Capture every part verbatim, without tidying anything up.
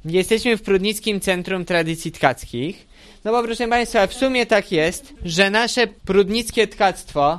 Jesteśmy w Prudnickim Centrum Tradycji Tkackich. No bo proszę Państwa, w sumie tak jest, że nasze prudnickie tkactwo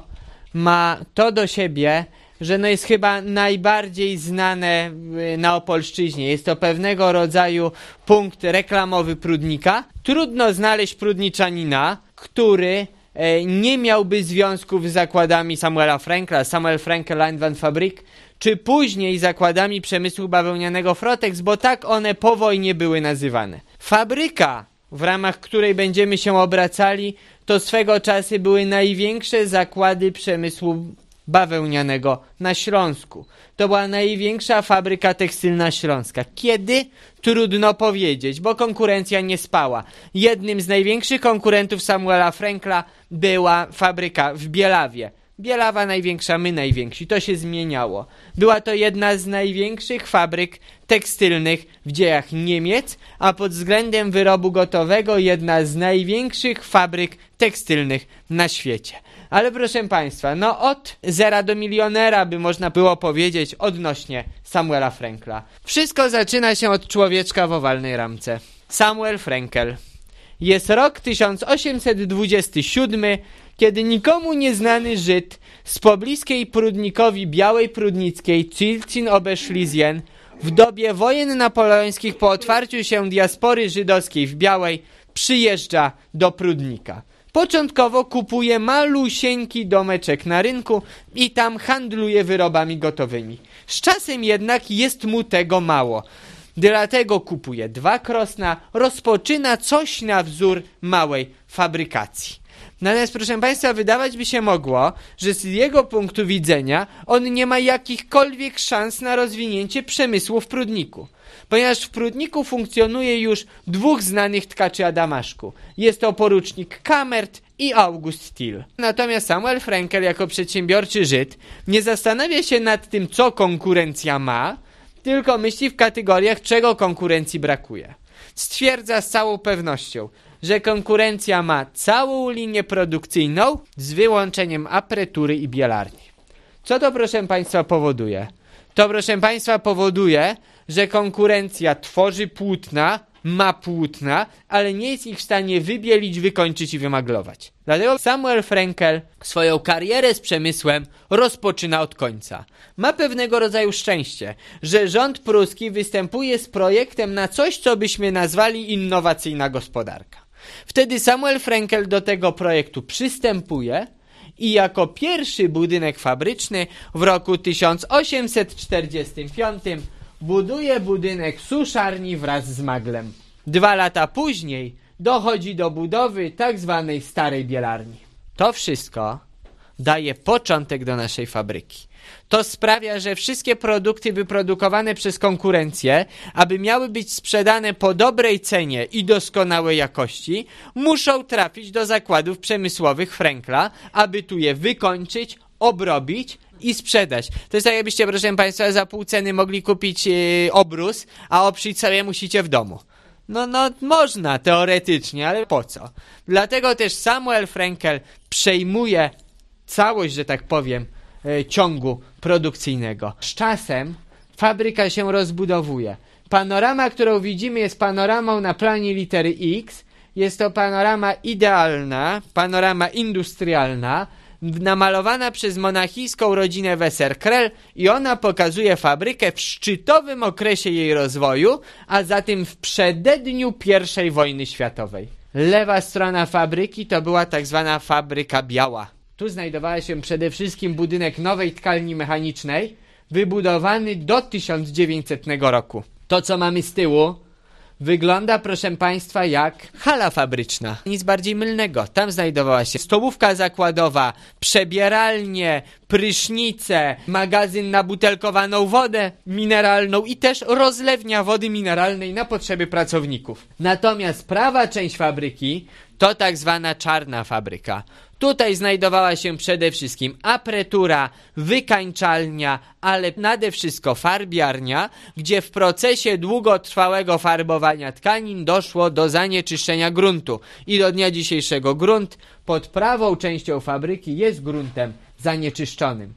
ma to do siebie, że no jest chyba najbardziej znane na Opolszczyźnie. Jest to pewnego rodzaju punkt reklamowy Prudnika. Trudno znaleźć prudniczanina, który e, nie miałby związków z zakładami Samuela Frenkla, Samuel Frenkel Leinwandfabrik, czy później zakładami przemysłu bawełnianego Frotex, bo tak one po wojnie były nazywane. Fabryka, w ramach której będziemy się obracali, to swego czasu były największe zakłady przemysłu bawełnianego na Śląsku. To była największa fabryka tekstylna śląska. Kiedy? Trudno powiedzieć, bo konkurencja nie spała. Jednym z największych konkurentów Samuela Frenkla była fabryka w Bielawie. Bielawa największa, my najwięksi. To się zmieniało. Była to jedna z największych fabryk tekstylnych w dziejach Niemiec, a pod względem wyrobu gotowego jedna z największych fabryk tekstylnych na świecie. Ale proszę Państwa, no od zera do milionera by można było powiedzieć odnośnie Samuela Frenkla. Wszystko zaczyna się od człowieczka w owalnej ramce. Samuel Frenkel. Jest rok tysiąc osiemset dwudziesty siódmy, kiedy nikomu nieznany Żyd z pobliskiej Prudnikowi Białej Prudnickiej Zilzin-Oberschlesien w dobie wojen napoleońskich po otwarciu się diaspory żydowskiej w Białej przyjeżdża do Prudnika. Początkowo kupuje malusieńki domeczek na rynku i tam handluje wyrobami gotowymi. Z czasem jednak jest mu tego mało. Dlatego kupuje dwa krosna, rozpoczyna coś na wzór małej fabrykacji. Natomiast proszę Państwa, wydawać by się mogło, że z jego punktu widzenia on nie ma jakichkolwiek szans na rozwinięcie przemysłu w Prudniku. Ponieważ w Prudniku funkcjonuje już dwóch znanych tkaczy Adamaszku. Jest to porucznik Kamert i August Thiel. Natomiast Samuel Frenkel jako przedsiębiorczy Żyd nie zastanawia się nad tym, co konkurencja ma, tylko myśli w kategoriach, czego konkurencji brakuje. Stwierdza z całą pewnością, że konkurencja ma całą linię produkcyjną z wyłączeniem apretury i bielarni. Co to, proszę Państwa, powoduje? To, proszę Państwa, powoduje, że konkurencja tworzy płótna, ma płótna, ale nie jest ich w stanie wybielić, wykończyć i wymaglować. Dlatego Samuel Frenkel swoją karierę z przemysłem rozpoczyna od końca. Ma pewnego rodzaju szczęście, że rząd pruski występuje z projektem na coś, co byśmy nazwali innowacyjna gospodarka. Wtedy Samuel Frenkel do tego projektu przystępuje i jako pierwszy budynek fabryczny w roku tysiąc osiemset czterdziestym piątym buduje budynek suszarni wraz z maglem. Dwa lata później dochodzi do budowy tak zwanej starej bielarni. To wszystko daje początek do naszej fabryki. To sprawia, że wszystkie produkty wyprodukowane przez konkurencję, aby miały być sprzedane po dobrej cenie i doskonałej jakości, muszą trafić do zakładów przemysłowych Frenkla, aby tu je wykończyć, obrobić i sprzedać. To jest tak, jakbyście, proszę Państwa, za pół ceny mogli kupić yy, obrus, a obszyć sobie musicie w domu. No, no, można teoretycznie, ale po co? Dlatego też Samuel Frenkel przejmuje całość, że tak powiem, yy, ciągu produkcyjnego. Z czasem fabryka się rozbudowuje. Panorama, którą widzimy, jest panoramą na planie litery X. Jest to panorama idealna, panorama industrialna, namalowana przez monachijską rodzinę Weser-Krell i ona pokazuje fabrykę w szczytowym okresie jej rozwoju, a zatem w przededniu pierwszej wojny światowej. Lewa strona fabryki to była tak zwana fabryka biała. Tu znajdowała się przede wszystkim budynek nowej tkalni mechanicznej, wybudowany do tysiąc dziewięćsetnego roku. To, co mamy z tyłu, wygląda, proszę Państwa, jak hala fabryczna. Nic bardziej mylnego. Tam znajdowała się stołówka zakładowa, przebieralnie, prysznice, magazyn na butelkowaną wodę mineralną i też rozlewnia wody mineralnej na potrzeby pracowników. Natomiast prawa część fabryki to tak zwana czarna fabryka. Tutaj znajdowała się przede wszystkim apretura, wykańczalnia, ale nade wszystko farbiarnia, gdzie w procesie długotrwałego farbowania tkanin doszło do zanieczyszczenia gruntu. I do dnia dzisiejszego grunt pod prawą częścią fabryki jest gruntem zanieczyszczonym.